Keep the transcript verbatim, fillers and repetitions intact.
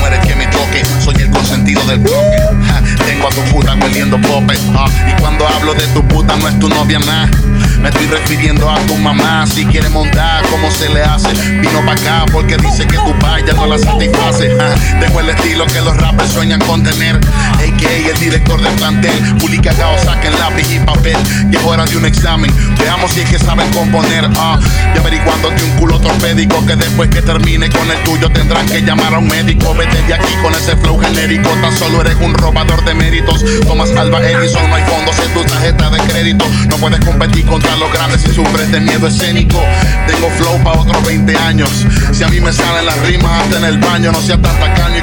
mujeres que me toque, soy el consentido del bloque. Ja, tengo a tu puta hueliendo pope. Ah, y cuando hablo de tu puta no es tu novia nada. Me estoy refiriendo a tu mamá. Si quiere montar, ¿cómo se le hace? Vino pa' acá porque dice que tu ya no la satisface. Ah, tengo el estilo que los rappers sueñan con tener. A K A el director del plantel. Juli cagao, saquen lápiz y papel. Llegó hora de un examen. Veamos si es que saben componer. Ah, y averiguando que un culo torpédico, que después que termine con el tuyo tendrán que llamar a un médico. Vete de aquí con ese flow genérico. Tan solo eres un robador de méritos. Thomas Alva Edison, no hay fondos en tu tarjeta de crédito. No puedes competir contra los grandes si sufres de miedo escénico. Tengo flow pa' otros veinte años. Si a mí me salen las rimas hasta en el baño, no seas tan tacaño y